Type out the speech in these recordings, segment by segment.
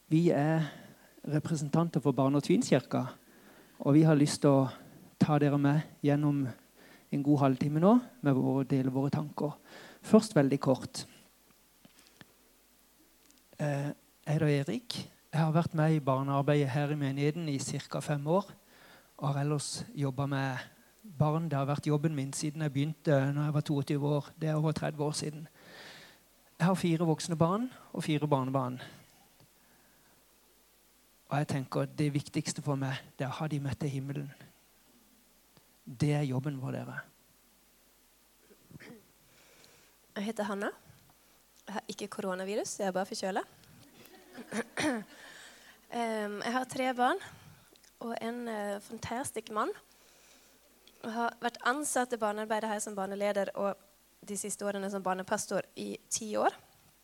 Vi representanter for Barne- og Tvinkirka, og vi har lyst til å ta dere med gjennom en god halvtime nå med å dele våre tanker. Først veldig kort. Jeg heter Erik. Jeg har vært med i barnearbeidet her i menigheten i ca. 5 år, og har ellers jobbet med barn. Det har vært jobben min siden jeg begynte når jeg var 22 år. Det er over 30 år siden. Jeg har 4 voksne barn og 4 barnebarn. Og jeg tenker at det viktigste for meg, det er å ha de med til himmelen. Det er jobben for dere. Jeg heter Hanna. Jeg har ikke koronavirus, jeg er bare forkjølet. Jeg har 3 barn og en fantastisk mann. Jeg har vært ansatt i barnearbeidet her som barneleder og de siste årene som barnepastor i 10 år.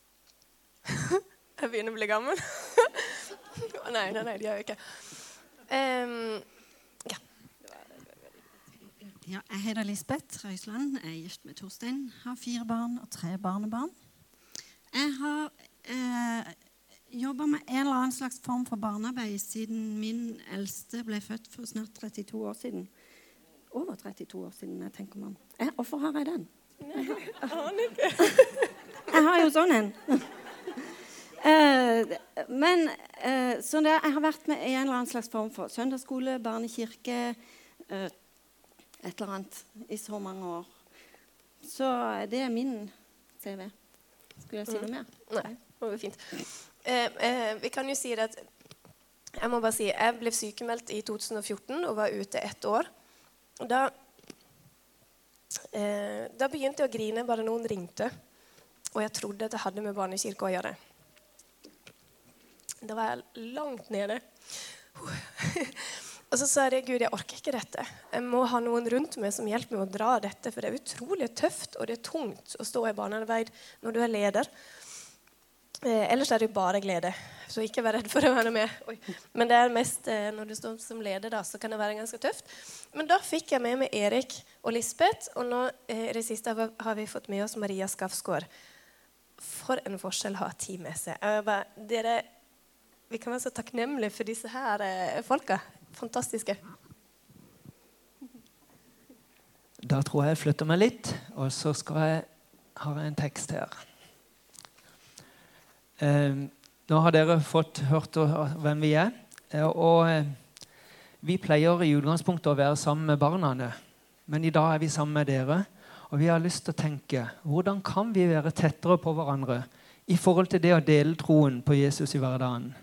Jeg begynner å bli gammel. Nei, det gjør jeg ikke. Ja. Ja, jeg heter Lisbeth Røisland. Jeg er gift med Torstein. Har 4 barn og 3 barnebarn. Jeg har jobbet med en eller annen slags form for barnearbeid siden min eldste ble født for snart 32 år siden. Over 32 år siden, jeg tenker man. Hvorfor har jeg den? Jeg har jo sånn en. Så jeg har vært med i en eller annen slags form for søndagsskole, barnekirke, et eller annet i så mange år. Så det er min CV. Skulle jeg si noe mer? Nei, det var fint. Vi kan jo si at jeg må bare si, jeg ble sykemeldt i 2014 og var ute 1 år. Og da begynte jeg å grine bare noen ringte, og jeg trodde at det hadde med barnekirke å gjøre. Da var jeg langt nede. Og så sa jeg, Gud, jeg orker ikke dette. Jeg må ha noen rundt meg som hjelper meg å dra dette, for det er utrolig tøft, og det er tungt å stå i barnearbeid når du er leder. Ellers er det jo bare glede, så ikke vær redd for å være med. Oi. Men det er mest når du står som leder da, så kan det være ganske tøft. Men da fikk jeg med meg Erik og Lisbeth, og nå i det siste har vi fått med oss Maria Skafsgaard. For en forskjell har tid med seg. Vi kan være så takknemlige for disse her folka. Fantastiske. Da tror jeg flytter meg litt, og så har jeg en tekst her. Nå har dere fått hørt hvem vi er, og vi pleier i utgangspunktet å være sammen med barna, men i dag er vi sammen med dere, og vi har lyst til å tenke, hvordan kan vi være tettere på hverandre i forhold til det å dele troen på Jesus i hverdagen?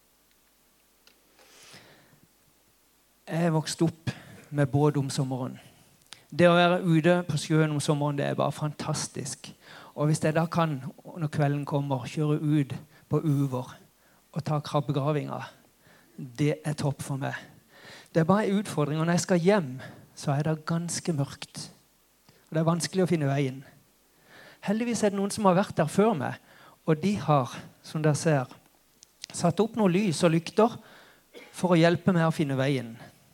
Jeg vokste opp med båt om sommeren. Det å være ute på sjøen om sommeren, det er bare fantastisk. Og hvis jeg da kan, når kvelden kommer, kjøre ut på uver og ta krabbegravinga, det er topp for meg. Det er bare en utfordring, og når jeg skal hjem, så er det ganske mørkt. Og det er vanskelig å finne veien. Heldigvis er det noen som har vært der før meg, og de har, som dere ser, satt opp noe lys og lykter for å hjelpe meg å finne veien.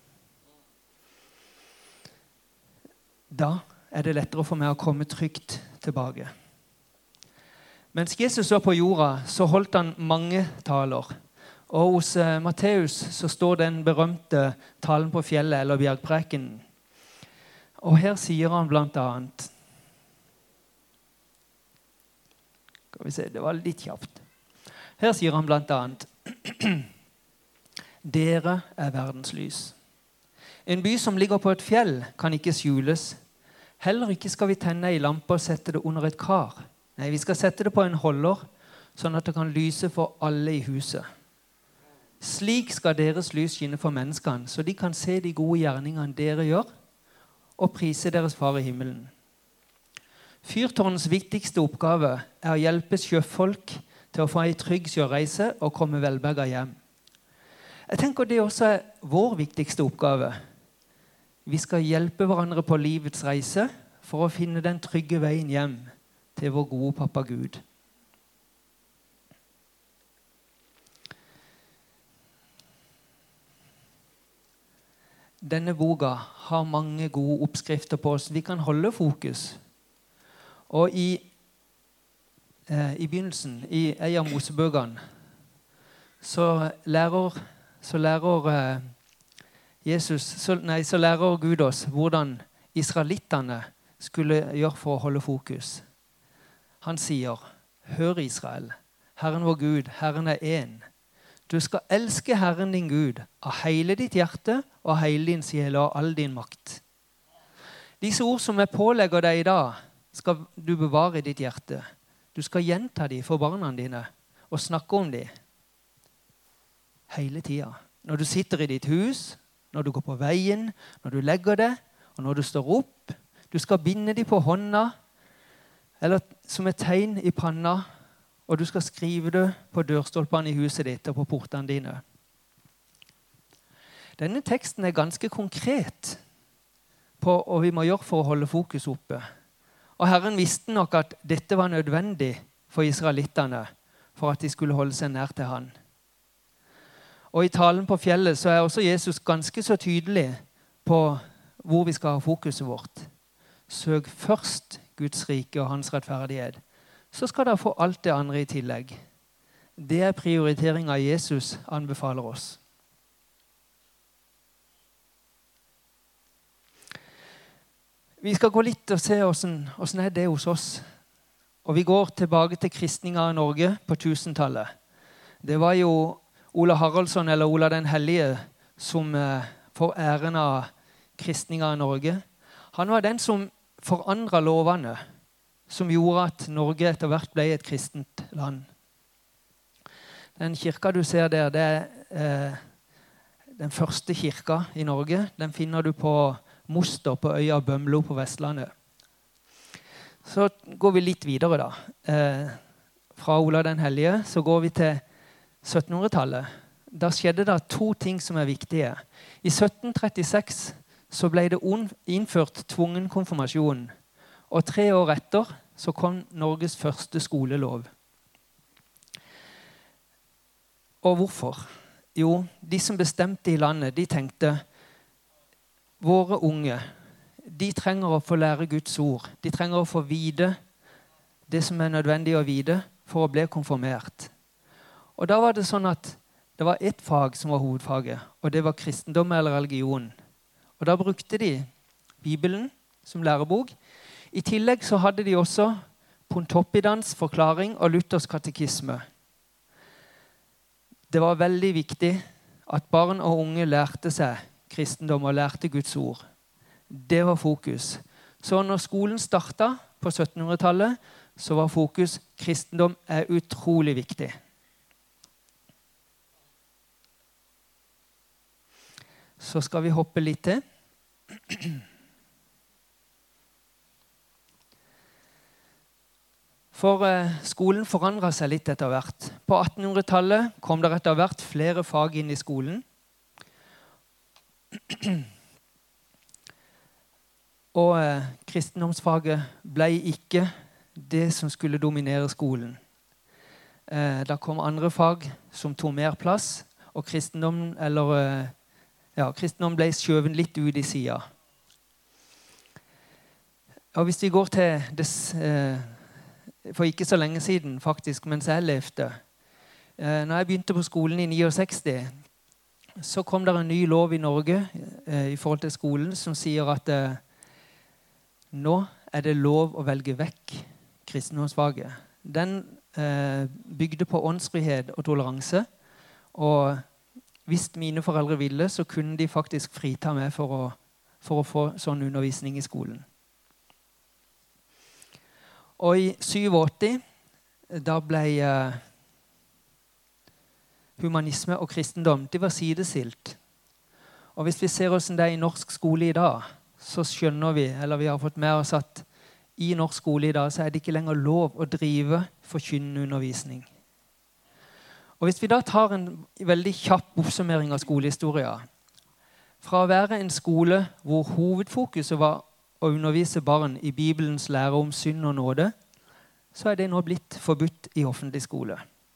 Da er det lettere for meg å komme trygt tilbake. Mens Jesus var på jorda, så holdt han mange taler. Og hos Matteus så står den berømte talen på fjellet, eller bjergpreken. Og her sier han blant annet, skal vi se, det var litt kjapt. Her sier han blant annet, dere er verdens lys. En by som ligger på et fjell kan ikke skjules. Heller ikke skal vi tenne ei lampe og sette det under et kar. Nei, vi skal sette det på en holder, sånn at det kan lyse for alle i huset. Slik skal deres lys skinne for menneskene, så de kan se de gode gjerningene dere gjør, og prise deres far i himmelen. Fyrtårnens viktigste oppgave er å hjelpe sjøfolk til å få en trygg sjøreise og komme velberget hjem. Jeg tenker det også er vår viktigste oppgave. Vi skal hjelpe hverandre på livets reise for å finne den trygge veien hjem til vår gode pappa Gud. Denne boka har mange gode oppskrifter på oss. Vi kan holde fokus. Og i begynnelsen, i en av Mosebøkene, så lærer Gud oss hvordan israelittene skulle gjøre for å holde fokus. Han sier, hør Israel, Herren vår Gud, Herren er en. Du skal elske Herren din Gud av hele ditt hjerte og av hele din sjel og all din makt. Disse ord som jeg pålegger deg i dag, skal du bevare i ditt hjerte. Du skal gjenta dem for barna dine og snakke om dem hele tiden. Når du sitter i ditt hus, når du går på veien, når du legger deg, og når du står opp. Du skal binde dem på hånda, eller som et tegn i panna, og du skal skrive det på dørstolpene i huset ditt og på portene dine. Denne teksten er ganske konkret på hva vi må gjøre for å holde fokus oppe. Og Herren visste nok at dette var nødvendig for israelittene for at de skulle holde seg nær til han. Og i talen på fjellet så er også Jesus ganske så tydelig på hvor vi skal ha fokuset vårt. Søk først Guds rike og hans rettferdighet. Så skal dere få alt det andre i tillegg. Det er prioriteringen Jesus anbefaler oss. Vi skal gå litt og se hvordan er det hos oss. Og vi går tilbake til kristningen av Norge på 1000-tallet. Det var jo Ola Haraldsson eller Ola den Hellige som får æren av kristningen av Norge. Han var den som forandret lovene, som gjorde at Norge etter hvert ble et kristent land. Den kirka du ser der, det er den første kirka i Norge. Den finner du på Moster på øya Bømlo på Vestlandet. Så går vi litt videre da. Fra Ola den Hellige så går vi til 1700-tallet. Da skjedde det 2 ting som er viktige. I 1736 så ble det innført tvungen konfirmasjon. Og 3 år etter så kom Norges første skolelov. Og hvorfor? Jo, de som bestemte i landet, de tenkte våre unge, de trenger å få lære Guds ord. De trenger å få vite det som er nødvendig å vite for å bli konfirmert. Og da var det sånn at det var ett fag som var hovedfaget, og det var kristendom eller religion. Og da brukte de Bibelen som lærebok. I tillegg så hadde de også Pontoppidans forklaring og Luthers katekisme. Det var veldig viktig at barn og unge lærte seg kristendom og lærte Guds ord. Det var fokus. Så når skolen startet på 1700-tallet, så var fokus kristendom er utrolig viktig. Så skal vi hoppe litt til. For skolen forandret seg litt etter hvert. På 1800-tallet kom det etter hvert flere fag inn i skolen. Og kristendomsfaget ble ikke det som skulle dominere skolen. Da kom andre fag som tog mer plass, og kristendom ble skjøvet litt ut i siden. Og hvis vi går til for ikke så lenge siden, faktisk, mens jeg levde. Når jeg begynte på skolen i 69, så kom det en ny lov i Norge i forhold til skolen som sier at nå er det lov å velge vekk kristendomsfaget. Den bygde på åndsfrihet og toleranse, og hvis mine foreldre ville, så kunne de faktisk frita meg for å få sånn undervisning i skolen. Og i 87, da ble humanisme og kristendom, de var sidestilt. Og hvis vi ser hvordan det er i norsk skole i dag, så skjønner vi, eller vi har fått med oss at i norsk skole i dag, så er det ikke lenger lov å drive forkynnende undervisning. Og hvis vi da tar en veldig kjapp oppsummering av skolehistorien, fra å være en skole hvor hovedfokuset var å undervise barn i Bibelens lære om synd og nåde, så er det nå blitt forbudt i offentlig skole.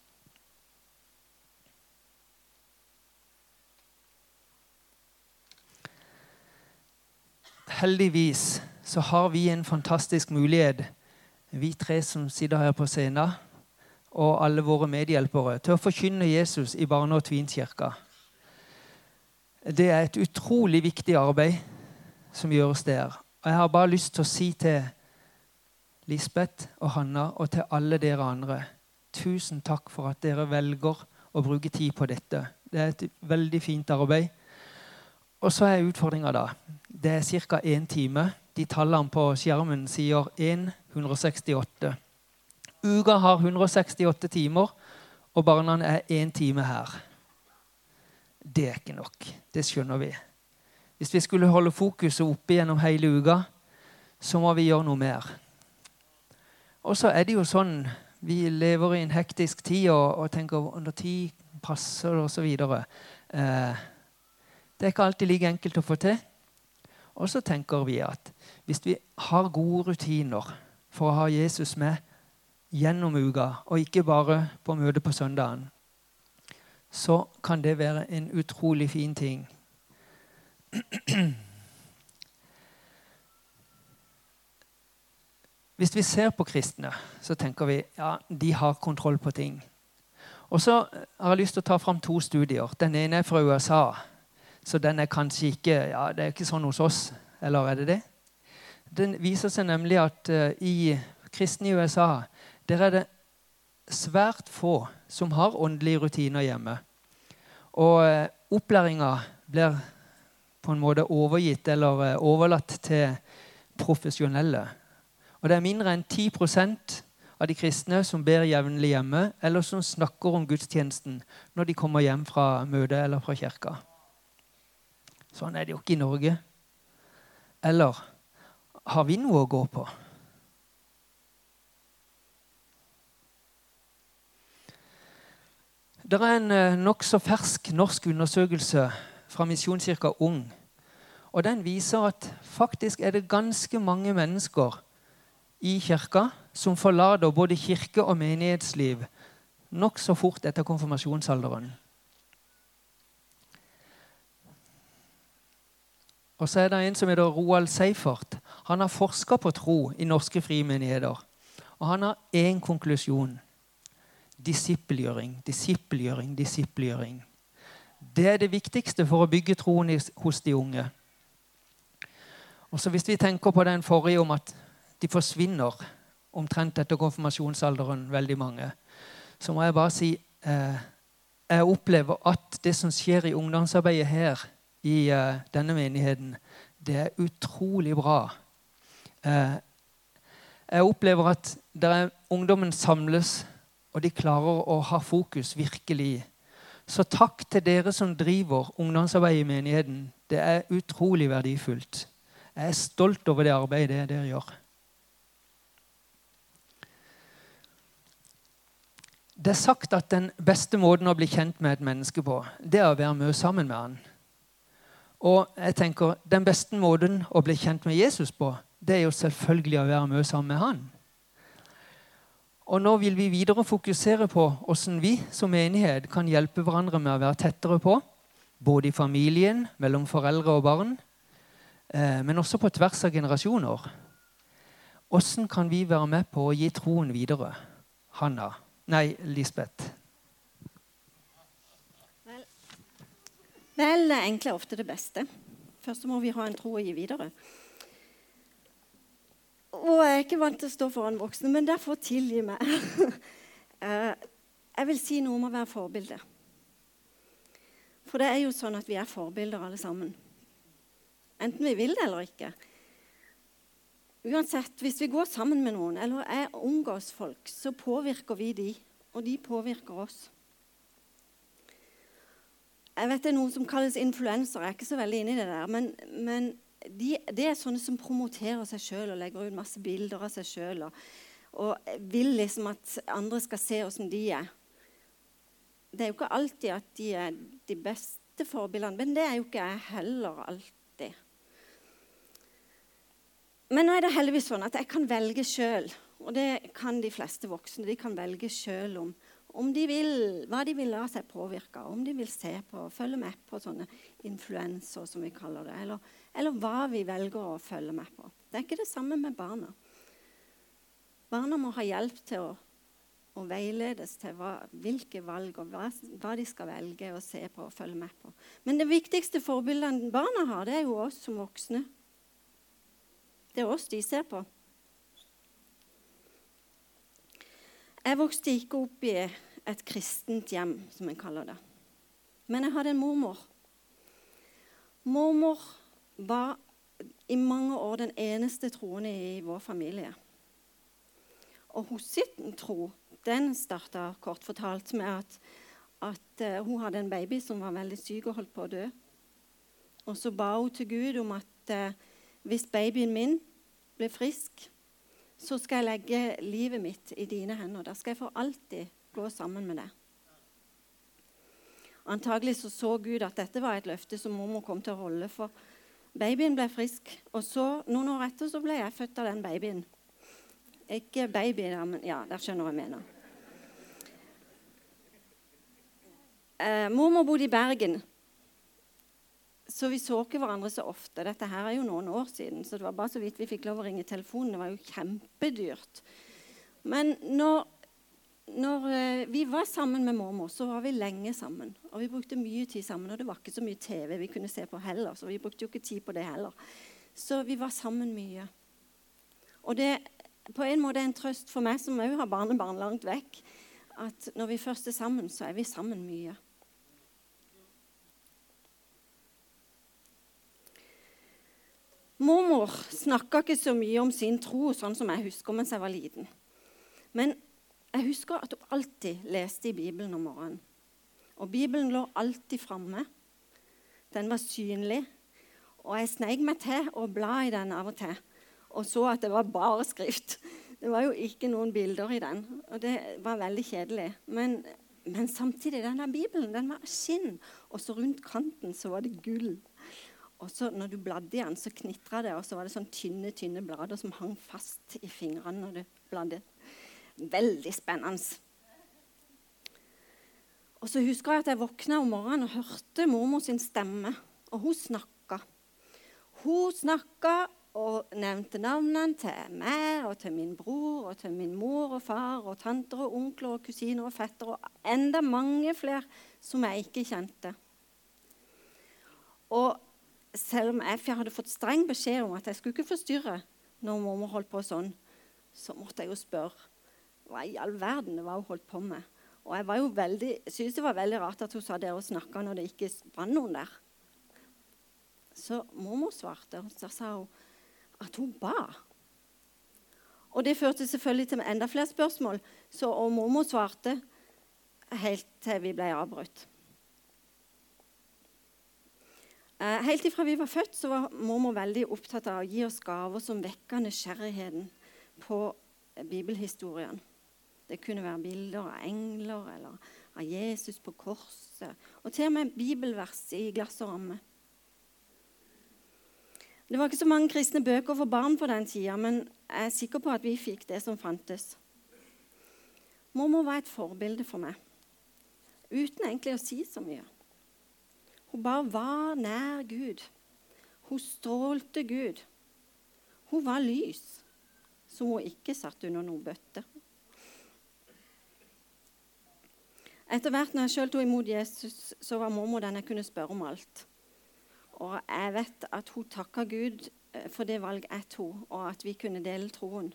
Heldigvis så har vi en fantastisk mulighet, vi 3 som sitter her på scenen, og alle våre medhjelpere til å forkynne Jesus i Barne- og Tvinkirka. Det er et utrolig viktig arbeid som gjøres der. Og jeg har bare lyst til å si til Lisbeth og Hanna og til alle dere andre, tusen takk for at dere velger å bruke tid på dette. Det er et veldig fint arbeid. Og så er utfordringen da. Det er cirka 1 time. De tallene på skjermen sier 168. Uka har 168 timer, og barna er 1 time her. Det er ikke nok. Det skjønner vi. Hvis vi skulle holde fokuset oppe gjennom hele uka, så må vi gjøre noe mer. Og så er det jo sånn, vi lever i en hektisk tid og tenker under tid passer og så videre. Det er ikke alltid like enkelt å få til. Og så tenker vi at hvis vi har gode rutiner for å ha Jesus med gjennom uka, og ikke bare på møte på søndagen, så kan det være en utrolig fin ting. Hvis vi ser på kristne, så tenker vi ja, de har kontroll på ting. Og så har jeg lyst til å ta fram 2 studier. Den ene er fra USA, så den er kanskje ikke, ja, det er ikke sånn hos oss, eller er det det? Den viser seg nemlig at i kristne i USA, der er det svært få som har åndelige rutiner hjemme. Og opplæringen blir på en måte overgitt eller overlatt til profesjonelle. Og det er mindre enn 10% av de kristne som ber jevnlig hjemme, eller som snakker om gudstjenesten når de kommer hjem fra møte eller fra kirka. Sånn er det jo ikke i Norge. Eller har vi noe å gå på? Det er en nok så fersk norsk undersøkelse fra Misjonskirka Ung. Og den viser at faktisk er det ganske mange mennesker i kirka som forlater både kirke og menighetsliv nok så fort etter konfirmasjonsalderen. Og så er det en som heter Roald Seifert. Han har forsket på tro i norske frimenigheter. Og han har en konklusjon. Disippelgjøring, disippelgjøring, disippelgjøring. Det er det viktigste for å bygge troen hos de unge. Og så hvis vi tenker på den forrige om at de forsvinner omtrent etter konfirmasjonsalderen, veldig mange, så må jeg bare si, jeg opplever at det som skjer i ungdomsarbeidet her, i denne menigheten, det er utrolig bra. Jeg opplever at ungdommen samles, og de klarer å ha fokus virkelig. Så takk til dere som driver ungdomsarbeid i menigheten. Det er utrolig verdifullt. Jeg er stolt over det arbeidet dere gjør. Det er sagt at den beste måten å bli kjent med et menneske på, det er å være med sammen med han. Og jeg tenker, den beste måten å bli kjent med Jesus på, det er jo selvfølgelig å være med sammen med han. Og nå vil vi videre fokusere på hvordan vi som menighet kan hjelpe hverandre med å være tettere på, både i familien, mellom foreldre og barn, men også på tvers av generasjoner. Hvordan kan vi være med på å gi troen videre? Lisbeth. Vel, det er egentlig ofte det beste. Først må vi ha en tro å gi videre. Og jeg er ikke vant til å stå foran voksne, men derfor tilgi meg. Jeg vil si noe om å være forbilde. For det er jo sånn at vi er forbilder alle sammen. Enten vi vil det eller ikke. Uansett, hvis vi går sammen med noen, eller er omgås folk, så påvirker vi de, og de påvirker oss. Jeg vet det er noe som kalles influencer, jeg er ikke så veldig inne i det der, men det er sånne som promoterer seg selv og legger ut masse bilder av seg selv og vil liksom at andre skal se hvordan de er. Det er jo ikke alltid at de er de beste forbildene, men det er jo ikke jeg heller alltid. Men nå er det heldigvis sånn at jeg kan velge selv, og det kan de fleste voksne. De kan velge selv om de vil, hva de vil la seg påvirke, om de vil se på, følge med på sånne influenser som vi kaller det, eller hva vi velger å følge med på. Det er ikke det samme med barna. Barna må ha hjelp til å og veiledes til hvilke valg og hva de skal velge og se på og følge med på. Men det viktigste forbildet barna har, det er jo oss som voksne. Det er oss de ser på. Jeg vokste ikke opp i et kristent hjem, som jeg kaller det. Men jeg hadde en mormor. Mormor var i mange år den eneste troende i vår familie. Og hos sin tro, den startet kort fortalt med at hun hadde en baby som var veldig syk og holdt på å dø. Og så ba hun til Gud om at hvis babyen min blir frisk, så skal jeg legge livet mitt i dine hender. Da skal jeg for alltid gå sammen med deg. Antagelig så Gud at dette var et løfte som mormor kom til å holde, for babyen ble frisk. Og så, noen år etter, så ble jeg født av den babyen. Ikke baby, men ja, der skjønner jeg mener. Mormor bodde i Bergen, så vi så ikke hverandre så ofte. Dette her er jo noen år siden, så det var bare så vidt vi fikk lov å ringe telefonen. Det var jo kjempedyrt. Men når vi var sammen med mormor, så var vi lenge sammen. Og vi brukte mye tid sammen, og det var ikke så mye TV vi kunne se på heller, så vi brukte jo ikke tid på det heller. Så vi var sammen mye. Og det på en måte er en trøst for meg som også har barnebarn langt vekk, at når vi først er sammen, så er vi sammen mye. Mormor snakket ikke så mye om sin tro, sånn som jeg husker mens jeg var liten. Men jeg husker at hun alltid leste i Bibelen om morgenen. Og Bibelen lå alltid fremme. Den var synlig. Og jeg sneik meg til å bla i den av og til. Og så at det var bare skrift. Det var jo ikke noen bilder i den. Og det var veldig kjedelig. Men samtidig, denne Bibelen, den var skinn. Og så rundt kanten så var det gull. Og så når du bladde i den, så knitret det, og så var det sånn tynne blader som hang fast i fingrene når du bladde. Veldig spennende. Og så husker jeg at jeg våknet om morgenen og hørte mormor sin stemme, og hun snakket. Hun snakket og nevnte navnene til meg og til min bror og til min mor og far og tanter og onkler og kusiner og fetter og enda mange flere som jeg ikke kjente. Og selv om jeg hadde fått streng beskjed om at jeg skulle ikke forstyrre når mormor holdt på sånn, så måtte jeg jo spørre hva i all verden det var hun holdt på med. Og jeg var jo synes det var veldig rart at hun sa det og snakket når det ikke var noen der. Så mormor svarte, og så sa hun at hun ba. Og det førte selvfølgelig til enda flere spørsmål, og mormor svarte helt til vi ble avbrutt. Helt ifra vi var født, så var mormor veldig opptatt av å gi oss gaver som vekker nysgjerrigheten på bibelhistorien. Det kunne være bilder av engler eller av Jesus på korset, og til og med bibelvers i glass og ramme. Det var ikke så mange kristne bøker for barn på den tida, men jeg er sikker på at vi fikk det som fantes. Mormor var et forbilde for meg, uten egentlig å si så mye. Hun bare var nær Gud. Hun strålte Gud. Hun var lys, som hun ikke satt under noen bøtte. Etter hvert når jeg selv tog imot Jesus, så var mormor den jeg kunne spørre om alt. Og jeg vet at hun takket Gud for det valg jeg tog, og at vi kunne dele troen.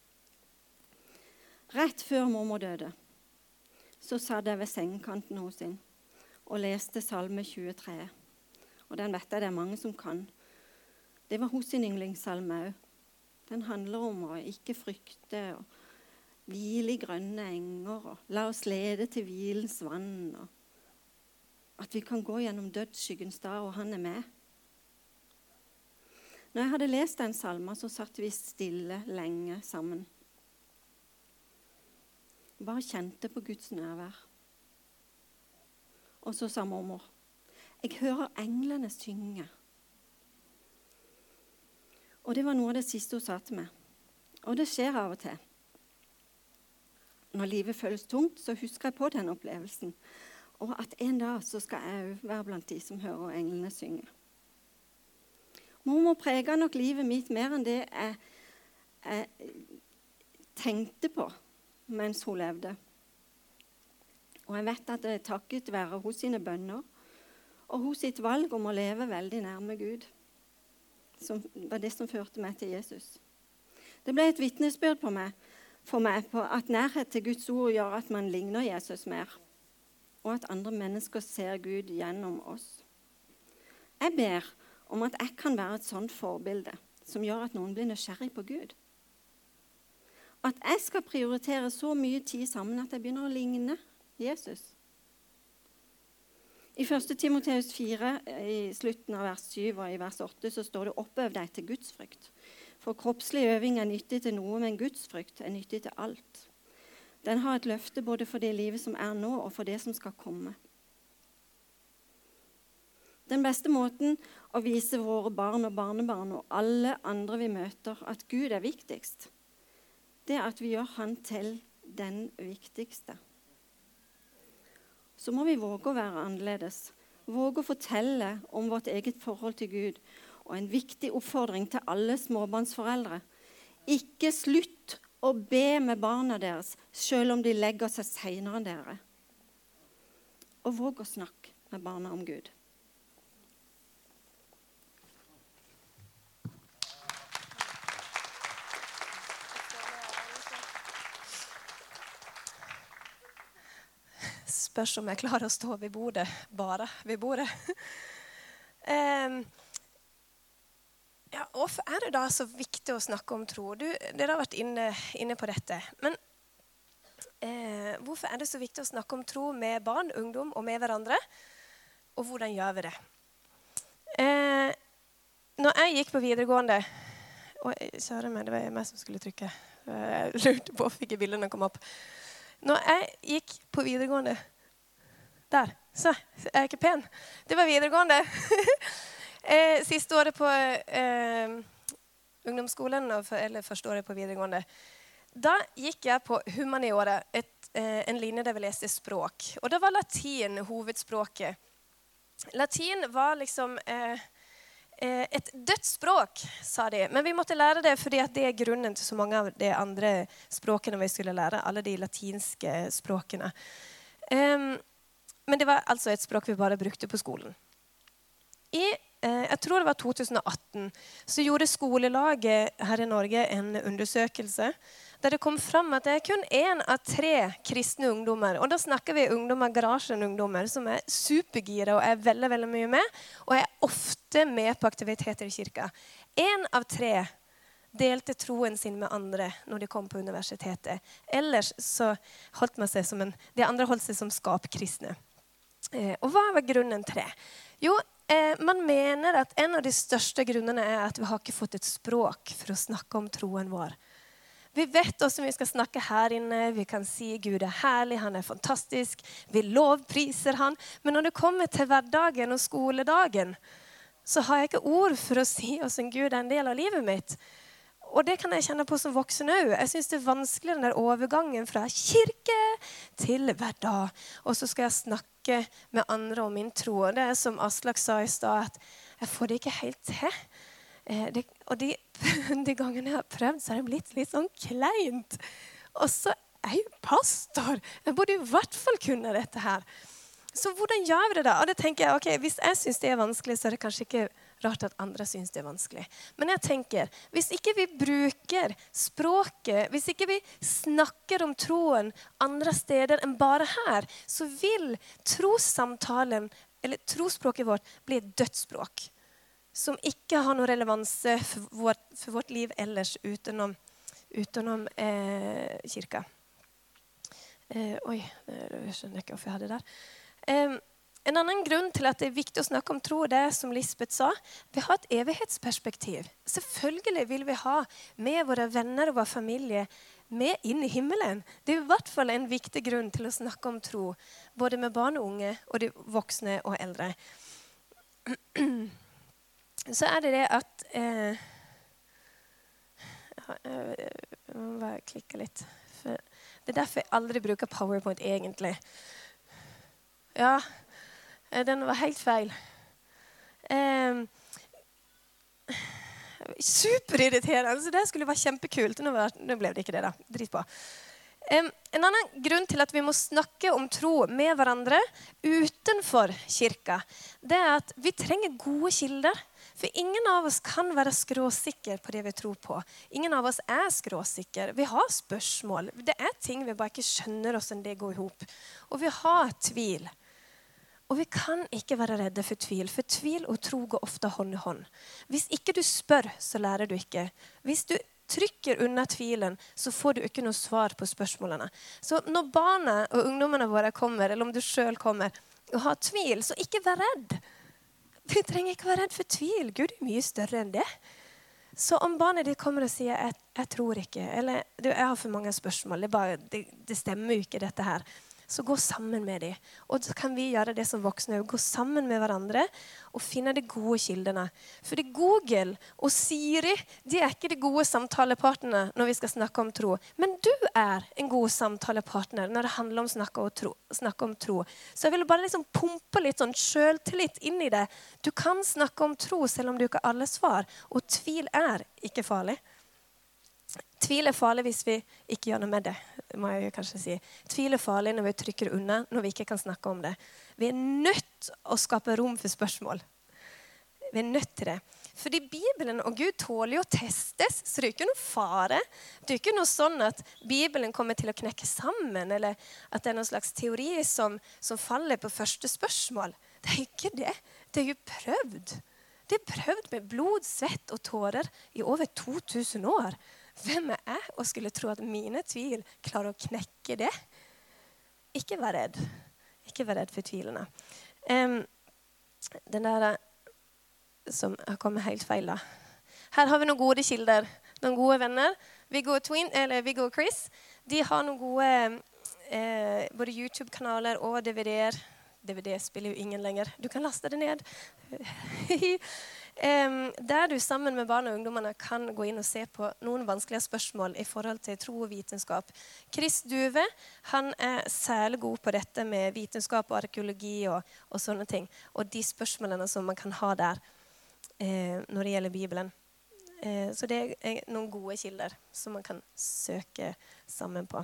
Rett før mormor døde, så satt jeg ved sengekanten hos henne og leste Salme 23. Og den vet jeg det er mange som kan. Det var hos sin yndlingssalme også. Den handler om å ikke frykte og hvile i grønne enger og la oss lede til hvilens vann. Og at vi kan gå gjennom dødsskyggens dag, og han er med. Når jeg hadde lest den salmen, så satt vi stille lenge sammen. Bare kjente på Guds nærvær. Og så sa mormor, jeg hører englene synge. Og det var noe av det siste hun sa til meg. Og det skjer av og til. Når livet føles tungt, så husker jeg på den opplevelsen. Og at en dag så skal jeg også være blant de som hører englene synge. Mormor preget nok livet mitt mer enn det jeg tenkte på mens hun levde. Og jeg vet at det er takket være hos sine bønner og hos sitt valg om å leve veldig nærme Gud. Som var det som førte meg til Jesus. Det ble et vitnesbyrd for meg på at nærhet til Guds ord gjør at man ligner Jesus mer, og at andre mennesker ser Gud gjennom oss. Jeg ber om at jeg kan være et sånt forbilde som gjør at noen blir nysgjerrig på Gud. At jeg skal prioritere så mye tid sammen at jeg begynner å ligne Jesus. I 1. Timoteus 4, i slutten av vers 7 og i vers 8, så står det «Oppøv deg til Guds frykt». For kroppslig øving er nyttig til noe, men Guds frykt er nyttig til alt. Den har et løfte både for det livet som er nå, og for det som skal komme. Den beste måten å vise våre barn og barnebarn og alle andre vi møter at Gud er viktigst, det er at vi gjør han til den viktigste. Så må vi våge å være annerledes, våge å fortelle om vårt eget forhold til Gud, og en viktig oppfordring til alle småbarnsforeldre. Ikke slutt å be med barna deres, selv om de legger seg senere enn dere. Og våg å snakke med barna om Gud. Spørs om jeg klarer å stå ved bordet, bare ved bordet. Ja, hvorfor er det da så viktig å snakke om tro? Dere har vært inne på dette. Men hvorfor er det så viktig å snakke om tro med barn, ungdom og med hverandre? Og hvordan gjør vi det? Når jeg gikk på videregående, kjære meg, det var meg som skulle trykke. Jeg lurte på, fikk ikke bildene komme opp. Når jeg gikk på videregående, der, så er jeg ikke pen. Det var videregående. Siste året på ungdomsskolen, eller første året på videregående. Da gikk jeg på humaniora, en linje der vi leste språk. Og da var latin hovedspråket. Latin var liksom et dødsspråk, sa de. Men vi måtte lære det fordi at det er grunnen til så mange av de andre språkene vi skulle lære. Alle de latinske språkene. Men det var altså et språk vi bare brukte på skolen. Jeg tror det var 2018, så gjorde skolelaget her i Norge en undersøkelse, der det kom frem at det er kun 1 av 3 kristne ungdommer, og da snakker vi ungdommer, garasjen-ungdommer, som er supergira og er veldig, veldig mye med, og er ofte med på aktiviteter i kirka. 1 av 3 delte troen sin med andre når de kom på universitetet. Ellers så holdt man seg de andre holdt seg som skapkristne. Og hva var grunnen til det? Jo, man mener at en av de største grunnene er at vi har ikke fått et språk for å snakke om troen vår. Vi vet også vi skal snakke her inne, vi kan si Gud er herlig, han er fantastisk, vi lovpriser han, men når det kommer til hverdagen og skoledagen, så har jeg ikke ord for å si hvordan Gud er en del av livet mitt. Og det kan jeg kjenne på som voksen også. Jeg synes det er vanskelig den der overgangen fra kirke til hverdag. Og så skal jeg snakke med andre om min tro. Og det er som Aslak sa i stad, at jeg får det ikke helt til. Og de gangene jeg har prøvd, så har det blitt litt sånn kleint. Og så er jeg jo pastor. Jeg burde i hvert fall kunne dette her. Så hvordan gjør vi det da? Og det tenker jeg, ok, hvis jeg synes det er vanskelig, så er det kanskje ikke rart at andre synes det er vanskelig. Men jeg tenker, hvis ikke vi bruker språket, hvis ikke vi snakker om troen andre steder enn bare her, så vil trossamtalen, eller trosspråket vårt, bli et dødsspråk, som ikke har noe relevanse for vårt liv ellers utenom kirka. Jeg skjønner ikke hvorfor jeg hadde det der. En annen grunn til at det er viktig å snakke om tro, det er som Lisbeth sa, vi har et evighetsperspektiv. Selvfølgelig vil vi ha med våre venner og vår familie med inn i himmelen. Det er i hvert fall en viktig grunn til å snakke om tro, både med barn og unge, og de voksne og eldre. Så er det det at jeg må bare klikke litt. Det er derfor jeg aldri bruker PowerPoint egentlig. Ja, den var helt feil. Superirriterende, så det skulle være kjempekult. Nå ble det ikke det da, drit på. En annen grunn til at vi må snakke om tro med hverandre utenfor kirka, det at vi trenger gode kilder. For ingen av oss kan være skråsikker på det vi tror på. Ingen av oss skråsikker. Vi har spørsmål. Det ting vi bare ikke skjønner hvordan det går ihop. Og vi har tvil. Og vi kan ikke være redde for tvil og tro går ofte hånd i hånd. Hvis ikke du spør, så lærer du ikke. Hvis du trykker unna tvilen, så får du ikke noe svar på spørsmålene. Så når barna og ungdommene våre kommer, eller om du selv kommer, og har tvil, så ikke vær redd. Vi trenger ikke være redd for tvil. Gud mye større enn det. Så om barnet ditt kommer og sier, jeg tror ikke, eller jeg har for mange spørsmål, det stemmer jo ikke dette her. Så gå sammen med dem. Og så kan vi gjøre det som voksne. Gå sammen med hverandre og finne de gode kildene. For Google og Siri, de ikke de gode samtalepartnerne når vi skal snakke om tro. Men du en god samtalepartner når det handler om snakke om tro. Så jeg vil bare liksom pumpe litt sånn selvtillit inn i det. Du kan snakke om tro selv om du ikke har alle svar. Og tvil ikke farlig. Tvil farlig hvis vi ikke gjør noe med det, må jeg kanskje si. Tvil farlig når vi trykker unna, når vi ikke kan snakke om det. Vi nødt å skape rom for spørsmål. Vi nødt til det. Fordi Bibelen og Gud tåler jo å testes, så det ikke noe fare. Det ikke noe sånn at Bibelen kommer til å knekke sammen, eller at det noen slags teori som faller på første spørsmål. Det ikke det. Det jo prøvd. Det prøvd med blod, svett og tårer i over 2000 år. Hvem jeg og skulle tro at mine tvil klarer å knekke det? Ikke vær redd. Ikke vær redd for tvilene. Den der som har kommet helt feil da. Her har vi noen gode kilder. Noen gode venner. Viggo og Chris. De har noen gode både YouTube-kanaler og DVD-er. DVD spiller jo ingen lenger. Du kan laste det ned. Der du sammen med barn og ungdommene kan gå inn og se på noen vanskelige spørsmål i forhold til tro og vitenskap. Chris Duve, han særlig god på dette med vitenskap og arkeologi og sånne ting. Og de spørsmålene som man kan ha der når det gjelder Bibelen. Så det noen gode kilder som man kan søke sammen på.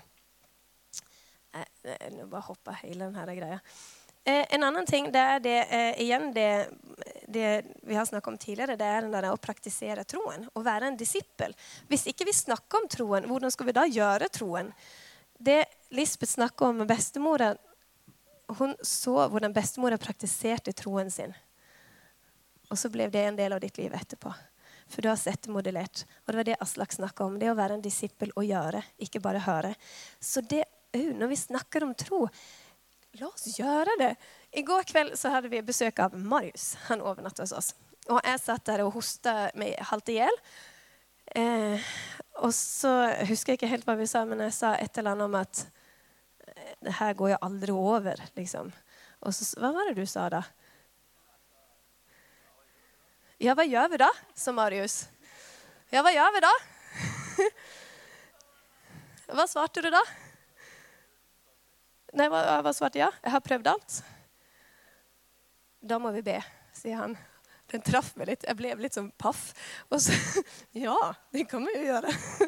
Nå bare hopper hele denne greia. En annen ting, det igjen det vi har snakket om tidligere, det den der å praktisere troen, å være en disippel. Hvis ikke vi snakker om troen, hvordan skal vi da gjøre troen? Det Lisbeth snakket om med bestemora, hun så hvordan bestemora praktiserte troen sin. Og så ble det en del av ditt liv etterpå. For du har sett det modellert. Og det var det Aslak snakket om, det å være en disippel og gjøre, ikke bare høre. Så det når vi snakker om tro, la oss gjøre det. I går kveld så hadde vi besøk av Marius. Han overnattet hos oss. Og jeg satt der og hostet meg halvt ihjel. Og så husker jeg ikke helt hva vi sa, men jeg sa et eller annet om at det her går jo aldri over, liksom. Og så, hva var det du sa da? Ja, hva gjør vi da? Sa Marius. Ja, hva gjør vi da? Hva svarte du da? Nei, hva svarte jeg? Jeg har prøvd alt. Da må vi be, sier han. Den traff meg litt. Jeg ble litt sånn paff. Og så, ja, det kan vi jo gjøre.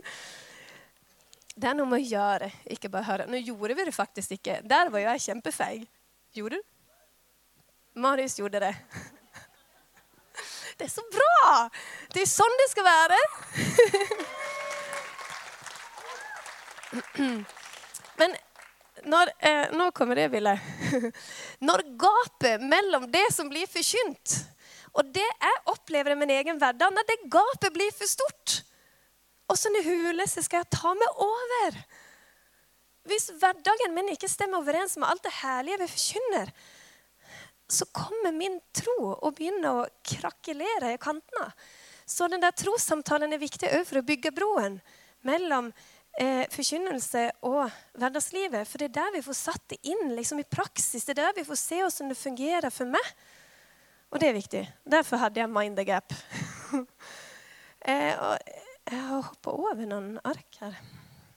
Det noe med å gjøre, ikke bare høre. Nå gjorde vi det faktisk ikke. Der var jeg kjempefeig. Gjorde du? Marius gjorde det. Det så bra! Det sånn det skal være. Men nå kommer det bildet. Når gapet mellom det som blir forkynt, og det jeg opplever i min egen hverdag, når det gapet blir for stort, og sånn i hulet så skal jeg ta meg over. Hvis hverdagen min ikke stemmer overens med alt det herlige vi forkynner, så kommer min tro og begynner å krakelere i kantene. Så den der trossamtalen viktig også for å bygge broen mellom forkynnelse og hverdagslivet, for det der vi får satt det inn liksom i praksis, det der vi får se hvordan det fungerer for meg, og det viktig. Derfor hadde jeg Mind the Gap. Og jeg har hoppet over noen ark her.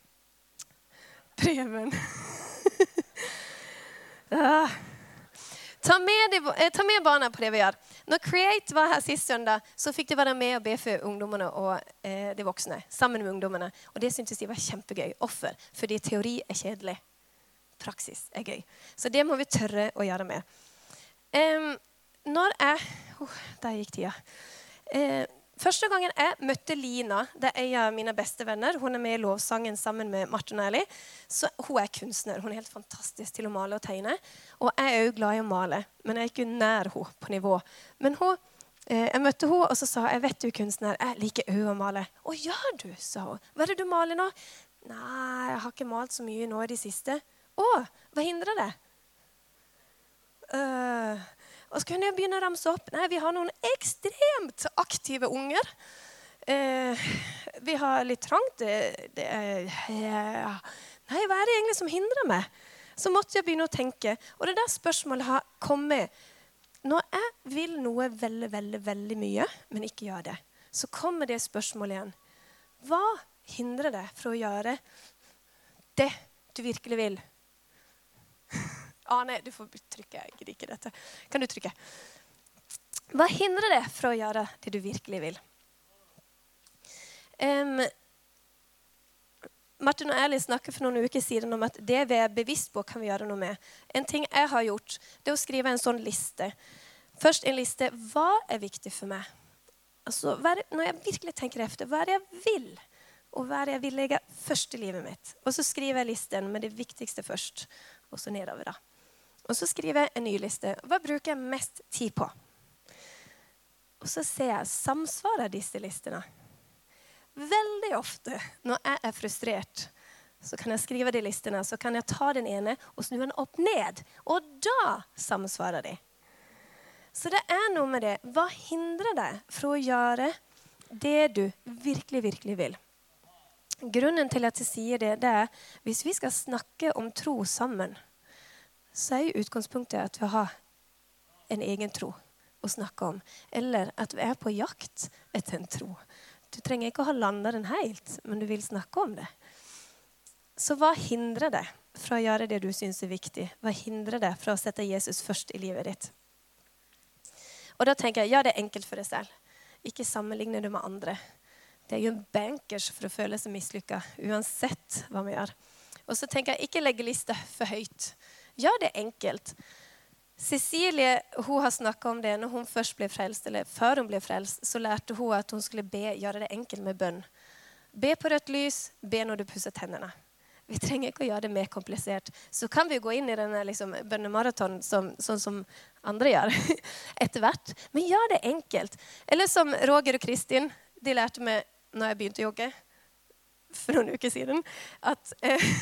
Preben. Ja. Ta med barna på det vi gjør. Når Create var her sist søndag, så fikk de være med og be for ungdommene og de voksne, sammen med ungdommene. Og det syntes de var kjempegøy. Offer, fordi teori er kjedelig. Praksis er gøy. Så det må vi tørre å gjøre mer. Der gikk tida. Første gangen jeg møtte Lina, det er en av mine beste venner. Hun er med i lovsangen sammen med Martin og Eli. Så hun er kunstner. Hun er helt fantastisk til å male og tegne. Og jeg er jo glad i å male, men jeg er ikke nær henne på nivå. Men jeg møtte henne, og så sa jeg vet du kunstner, jeg liker å male. Å, gjør du, sa hun. Hva er det du maler nå? Nei, jeg har ikke malt så mye nå i det siste. Å, hva hindrer det? Og så kunne jeg begynne å ramse opp. Nei, vi har noen ekstremt aktive unger. Vi har litt trangt. Nei, hva er det egentlig som hindrer meg? Så måtte jeg begynne å tenke. Og det der spørsmålet har kommet. Når jeg vil noe veldig, veldig, veldig mye, men ikke gjør det, så kommer det spørsmålet igjen. Hva hindrer det for å gjøre det du virkelig vil? Nei, du får trykke. Jeg gidder ikke dette. Kan du trykke? Hva hindrer det for å gjøre det du virkelig vil? Martin og Eli snakket for noen uker siden om at det vi er bevisst på kan vi gjøre noe med. En ting jeg har gjort, det er å skrive en sånn liste. Først en liste, hva er viktig for meg? Altså, når jeg virkelig tenker efter, hva er det jeg vil? Og hva er det jeg vil legge først i livet mitt? Og så skriver jeg listen med det viktigste først, og så nedover da. Og så skriver jeg en ny liste. Hva bruker jeg mest tid på? Og så ser jeg, samsvarer disse listene? Veldig ofte, når jeg er frustrert, så kan jeg skrive de listene, så kan jeg ta den ene og snu den opp ned. Og da samsvarer de. Så det er noe med det. Hva hindrer deg for å gjøre det du virkelig, virkelig vil? Grunnen til at jeg sier det, det er hvis vi skal snakke om tro sammen, så er jo utgangspunktet at vi har en egen tro å snakke om. Eller at vi er på jakt etter en tro. Du trenger ikke å ha landet den helt, men du vil snakke om det. Så hva hindrer det fra å gjøre det du synes er viktig? Hva hindrer det fra å sette Jesus først i livet ditt? Og da tenker jeg, ja, det er enkelt for deg selv. Ikke sammenligne det med andre. Det er jo en bankers for å føle seg mislykket, uansett hva vi gjør. Og så tenker jeg, ikke legge lista for høyt. Ja, det er enkelt. Cecilie, hun har snakket om det når hun først ble frelst, eller før hun ble frelst, så lærte hun at hun skulle gjøre det enkelt med bønn. Be på rødt lys, be når du pusser tennene. Vi trenger ikke å gjøre det mer komplisert. Så kan vi gå inn i denne bønnemaraton sånn som andre gjør etter hvert. Men ja, det er enkelt. Eller som Roger og Kristin, de lærte meg når jeg begynte å jogge for noen uker siden, at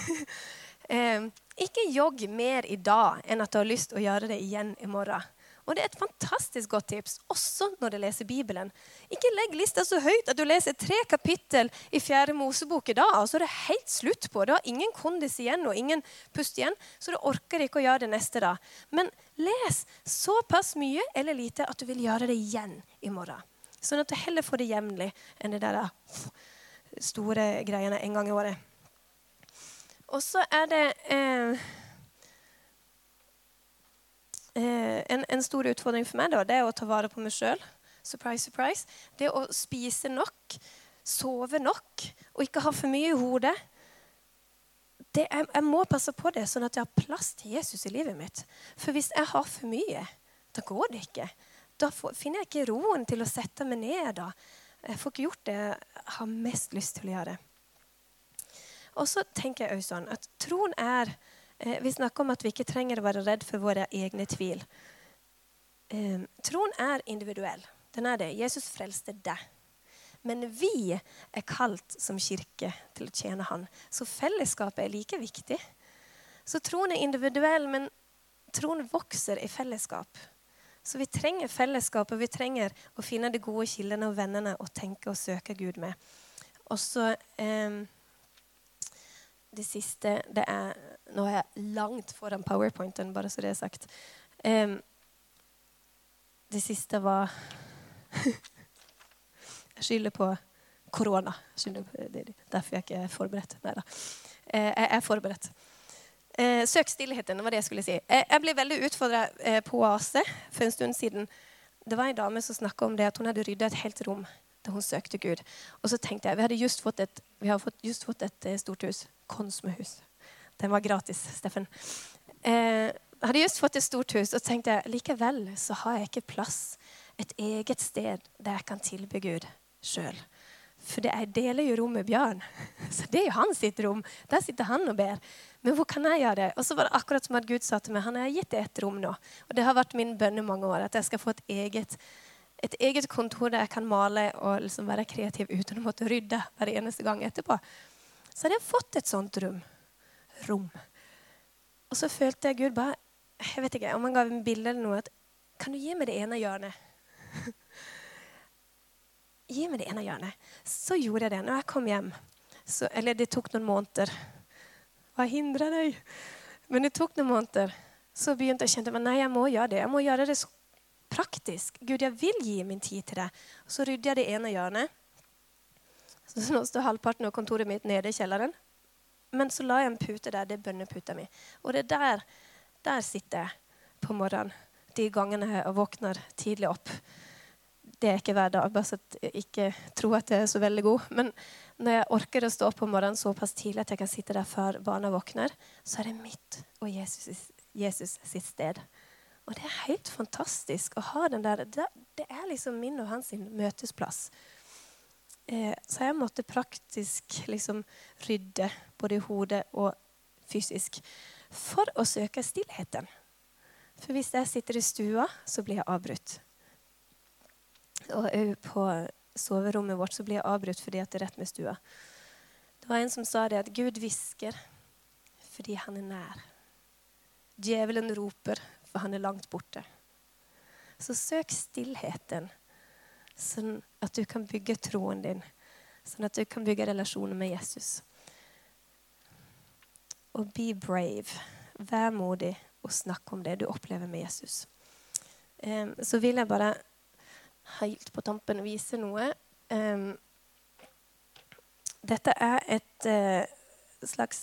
ikke jogg mer i dag enn at du har lyst til å gjøre det igjen i morgen. Og det er et fantastisk godt tips, også når du leser Bibelen. Ikke legg lista så høyt at du leser 3 kapittel i 4. Mosebok i dag, og så er det helt slutt på. Du har ingen kondis igjen og ingen pust igjen, så du orker ikke å gjøre det neste dag. Men les såpass mye eller lite at du vil gjøre det igjen i morgen. Sånn at du heller får det jevnlig enn det der store greiene en gang i året. Og så er det en stor utfordring for meg da, det er å ta vare på meg selv. Surprise, surprise. Det å spise nok, sove nok, og ikke ha for mye i hodet. Jeg må passe på det, sånn at jeg har plass til Jesus i livet mitt. For hvis jeg har for mye, da går det ikke. Da finner jeg ikke roen til å sette meg ned da. Jeg får ikke gjort det jeg har mest lyst til å gjøre. Og så tenker jeg også sånn at troen er, vi snakker om at vi ikke trenger å være redd for våre egne tvil. Troen er individuell. Den er det. Jesus frelste deg. Men vi er kalt som kirke til å tjene han. Så fellesskapet er like viktig. Så troen er individuell, men troen vokser i fellesskap. Så vi trenger fellesskap, og vi trenger å finne de gode kildene og vennene og tenke og søke Gud med. Og så det siste, det er, nå er jeg langt foran PowerPointen, bare så det er sagt. Det siste var, jeg skylder på korona. Det er derfor jeg ikke er forberedt. Neida. Jeg er forberedt. Søk stillheten, var det jeg skulle si. Jeg ble veldig utfordret på Oase for en stund siden. Det var en dame som snakket om det, at hun hadde ryddet et helt rom da hun søkte Gud. Og så tenkte jeg, vi hadde just fått et stort hus, Konsmehus. Den var gratis, Steffen. Jeg hadde just fått et stort hus, og tenkte jeg, likevel så har jeg ikke plass, et eget sted der jeg kan tilbe Gud selv. For jeg deler jo rom med Bjørn. Så det er jo han sitt rom. Der sitter han og ber. Men hvor kan jeg gjøre det? Og så var det akkurat som at Gud sa til meg, han har gitt deg et rom nå. Og det har vært min bønn i mange år, at jeg skal få et eget kontor der jeg kan male og liksom være kreativ uten å måtte rydde hver eneste gang etterpå. Så hadde jeg fått et sånt rom. Og så følte jeg Gud bare, jeg vet ikke, om han gav en bilde eller noe, at kan du gi meg det ene hjørnet? Gi meg det ene hjørnet. Så gjorde jeg det når jeg kom hjem. Eller det tok noen måneder. Hva hindrer deg? Men det tok noen måneder. Så begynte jeg å kjenne, nei, jeg må gjøre det. Jeg må gjøre det så praktisk. Gud, jeg vil gi min tid til det. Og så rydde jeg det ene hjørnet. Så nå står halvparten av kontoret mitt nede i kjelleren. Men så la jeg en pute der, det er bønneputa mi. Og det der sitter jeg på morgenen. De gangene jeg våkner tidlig opp. Det er ikke hver dag, bare så at jeg ikke tror at jeg er så veldig god. Men når jeg orker å stå opp på morgenen såpass tidlig at jeg kan sitte der før barna våkner, så er det mitt og Jesus sitt sted. Og det er helt fantastisk å ha den der. Det er liksom min og hans møtesplass. Så jeg måtte praktisk liksom rydde både i hodet og fysisk for å søke stillheten. For hvis jeg sitter i stua, så blir jeg avbrutt. Og på soverommet vårt så blir jeg avbrutt fordi at det er rett med stua. Det var en som sa det at Gud visker fordi han er nær. Djevelen roper for han er langt borte. Så søk stillheten sånn at du kan bygge troen din. Sånn at du kan bygge relasjoner med Jesus. Og be brave. Vær modig og snakk om det du opplever med Jesus. Så vil jeg bare helt på tampen vise noe. Dette er et slags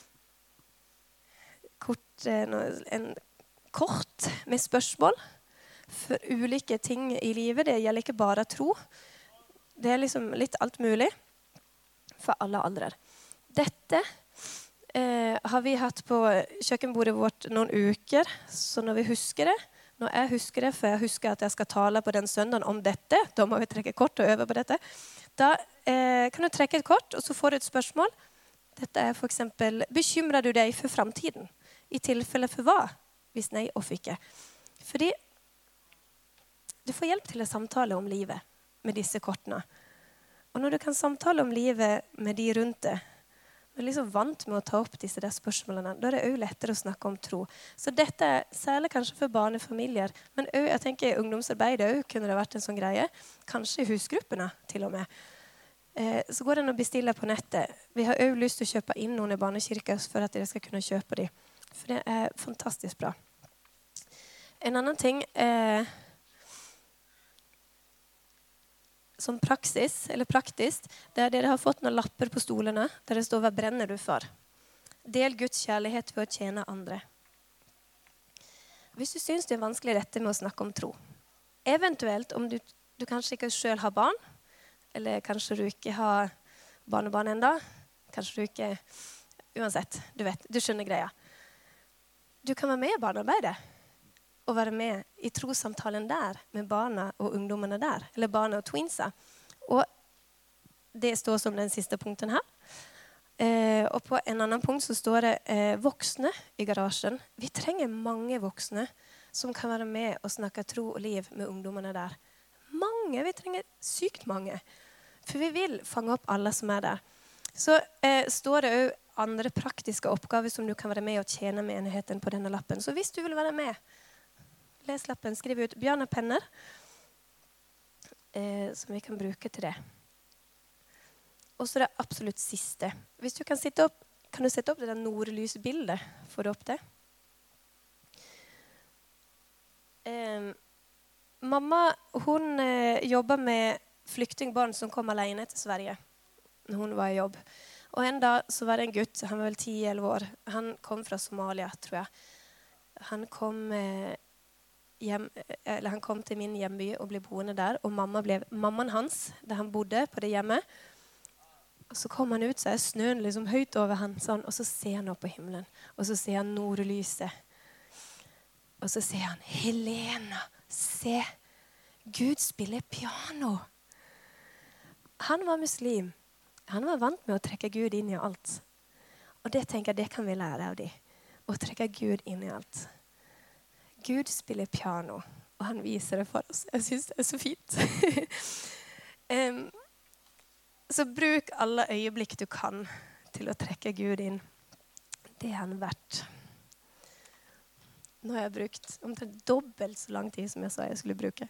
en kort med spørsmål for ulike ting i livet. Det gjelder ikke bare tro. Det er liksom litt alt mulig for alle aldre. Dette har vi hatt på kjøkkenbordet vårt noen uker, så når vi husker det, når jeg husker det, for jeg husker at jeg skal tale på den søndagen om dette, da må vi trekke kort og øve på dette, da kan du trekke et kort, og så får du et spørsmål. Dette er for eksempel, bekymrer du deg for fremtiden? I tilfelle for hva? Hvis nei, hvorfor ikke? Fordi du får hjelp til å samtale om livet med disse kortene. Og når du kan samtale om livet med de rundt det, du er liksom vant med å ta opp disse der spørsmålene, da er det også lettere å snakke om tro. Så dette er særlig kanskje for barnefamilier, men også, jeg tenker i ungdomsarbeid også kunne det vært en sånn greie, kanskje i husgruppene til og med. Så går det an å bestille på nettet. Vi har også lyst til å kjøpe inn noen i barnekirka for at dere skal kunne kjøpe dem. For det er fantastisk bra. En annen ting som praksis, eller praktisk, det er dere har fått noen lapper på stolene, der det står hva brenner du for. Del Guds kjærlighet ved å tjene andre. Hvis du synes det er vanskelig dette med å snakke om tro, eventuelt om du kanskje ikke selv har barn, eller kanskje du ikke har barnebarn enda, kanskje du ikke, uansett, du skjønner greia. Du kan være med i barnearbeidet, og være med i trossamtalen der med barna og ungdommene der, eller barna og twinsa. Og det står som den siste punkten her. Og på en annen punkt så står det voksne i garasjen. Vi trenger mange voksne som kan være med og snakke tro og liv med ungdommene der. Mange, vi trenger sykt mange. For vi vil fange opp alle som er der. Så står det jo andre praktiske oppgaver som du kan være med og tjene menigheten på denne lappen. Så hvis du vil være med, les lappen, skriv ut Bjørn og penner, som vi kan bruke til det. Og så det absolutt siste. Hvis du kan sette opp det der nordlysbildet, får du opp det? Mamma, hun jobber med flyktningbarn som kom alene til Sverige når hun var i jobb. Og en dag så var det en gutt, han var vel 10-11 år. Han kom fra Somalia, tror jeg. Han kom til min hjemby og ble boende der. Og mammaen hans, der han bodde på det hjemmet. Og så kom han ut, så er snøen liksom høyt over han, sånn, og så ser han opp på himmelen. Og så ser han nordlyset. Og så ser han, Helena, se, Gud spiller piano. Han var muslim. Han var vant med å trekke Gud inn i alt. Og det tenker jeg, det kan vi lære av de. Å trekke Gud inn i alt. Gud spiller piano, og han viser det for oss. Jeg synes det er så fint. Så bruk alle øyeblikk du kan til å trekke Gud inn. Det er han verdt. Nå har jeg brukt omtrent dobbelt så lang tid som jeg sa jeg skulle bruke.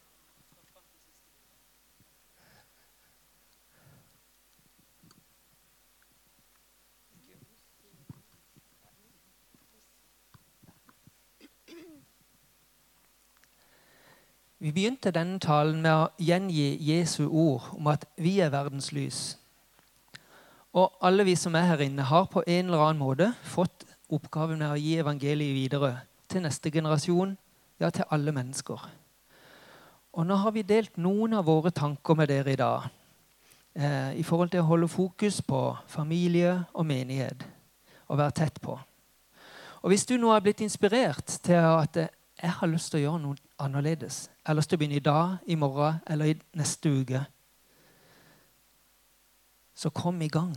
Vi begynte denne talen med å gjengi Jesu ord om at vi er verdens lys. Og alle vi som er her inne har på en eller annen måte fått oppgaven med å gi evangeliet videre til neste generasjon, ja til alle mennesker. Og nå har vi delt noen av våre tanker med dere i dag, i forhold til å holde fokus på familie og menighet, og være tett på. Og hvis du nå har blitt inspirert til at jeg har lyst til å gjøre noe annerledes. Jeg har lyst til å begynne i dag, i morgen eller i neste uke. Så kom i gang.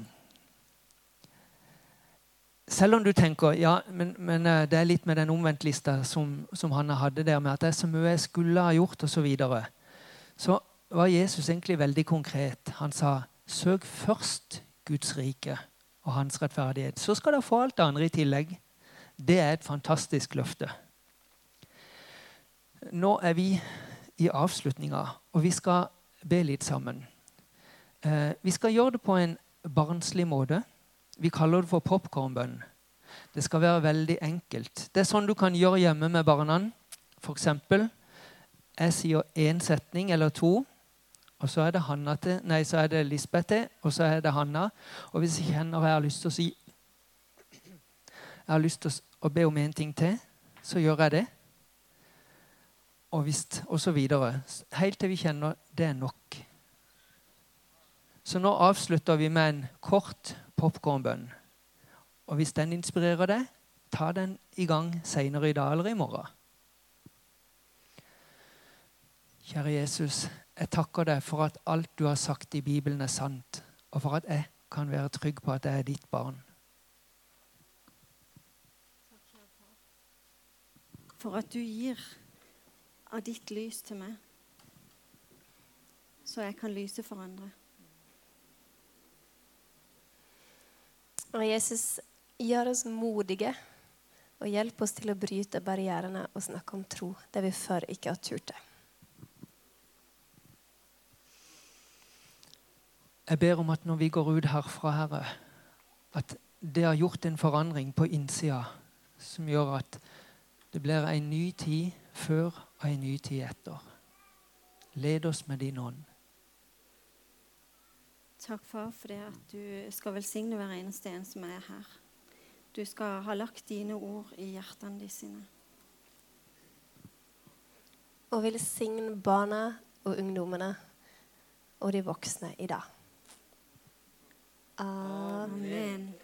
Selv om du tenker, ja, men det er litt med den omventlista som han hadde der, med at det er så mye jeg skulle ha gjort og så videre. Så var Jesus egentlig veldig konkret. Han sa, søk først Guds rike og hans rettferdighet. Så skal dere få alt det andre i tillegg. Det er et fantastisk løfte. Nå er vi i avslutninga, og vi skal be litt sammen. Vi skal gjøre det på en barnslig måte. Vi kaller det for popcornbønn. Det skal være veldig enkelt. Det er sånn du kan gjøre hjemme med barna. For eksempel, jeg sier en setning eller to, og så er det Lisbeth til, og så er det Hanna. Og hvis jeg kjenner jeg har lyst til å si, jeg har lyst til å be om en ting til, så gjør jeg det. Og så videre. Helt til vi kjenner det er nok. Så nå avslutter vi med en kort popcornbønn. Og hvis den inspirerer deg, ta den i gang senere i dag eller i morgen. Kjære Jesus, jeg takker deg for at alt du har sagt i Bibelen er sant, og for at jeg kan være trygg på at jeg er ditt barn. For at du gir av ditt lys til meg, så jeg kan lyse for andre. Og Jesus, gjør oss modige, og hjelp oss til å bryte barrierene og snakke om tro, der vi før ikke har turt det. Jeg ber om at når vi går ut herfra, Herre, at det har gjort en forandring på innsida, som gjør at det blir en ny tid før og en ny tid etter. Led oss med din ånd. Takk, far, for det at du skal velsigne hver eneste en som er her. Du skal ha lagt dine ord i hjertene de sine. Og velsigne barna og ungdommene og de voksne i dag. Amen. Amen.